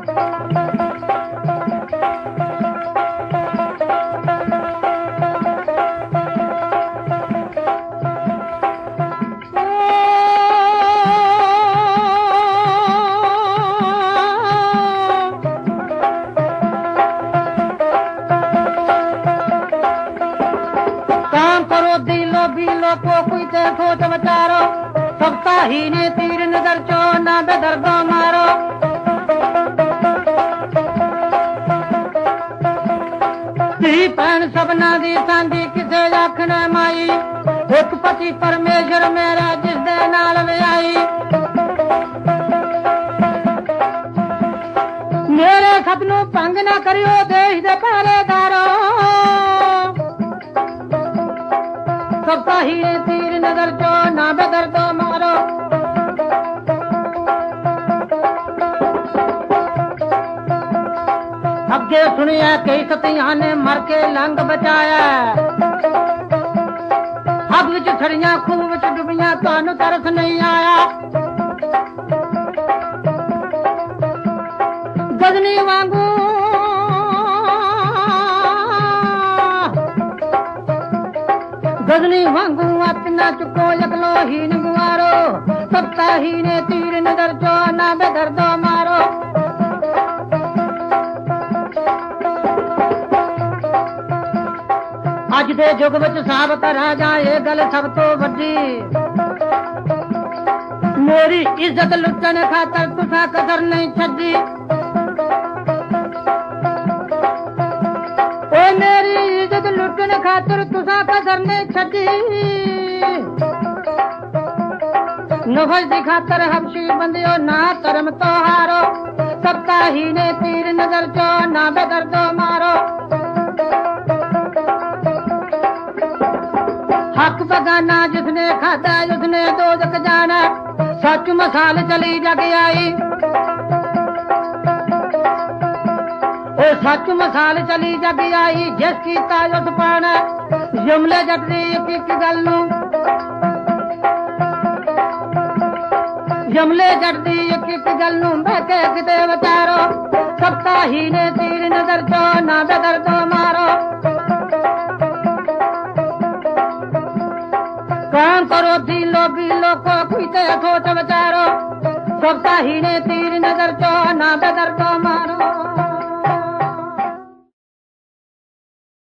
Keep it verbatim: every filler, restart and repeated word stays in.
को कोई ते सोच बचारो सबका ही ने तीर नजर चो ना बेदर्दो मारो धी भैन सबना दी सांझी किसे आखने माई एक पति परमेश्वर मेरा जिस दे नाल विआई मेरे सपनों भंग ना करियो देश दे पहरेदारो सबका ही तीर नजर चो ना बेदर्दो मारो अगे सुनिया कई सतिया ने मर के लंग बचाया हब विच छड़िया खूह विच डुबिया तानू तरस नहीं आया गजनी वांगू गजनी वांगू अपना चुको यकलो ही गुआरो सबका ही ने तीर नजर चो ना बेदर्दो मारो अज दे जुग विच साबित रह जाए गल सब तो वड्डी मेरी इज्जत लुटन खातर तुसा कदर नहीं छड्डी ओ मेरी इज्जत लुटन खातर तुसा कदर नहीं छड्डी नफज दी खातर हबशी बंदियो ना धर्म तो हारो सबका ही ने तीर नजर चो ना बेदर्दो मारो हक बगाना जिसने खाता उसने दोजख जाना सच मसाल चली जग आई ओ सच मसाल चली जग आई जिसकी ताजुस पाना जुमले जटदी एक एक गल नू जुमले जटदी एक एक गल नू बैठे किते विचारो सबका ही ने तीर नजर चो ना बेदर्दो मारो काम करो दी लोभी लोको कुछ सोच विचारो सबका ही ने तीर नजर चो ना बेदर्दो मारो।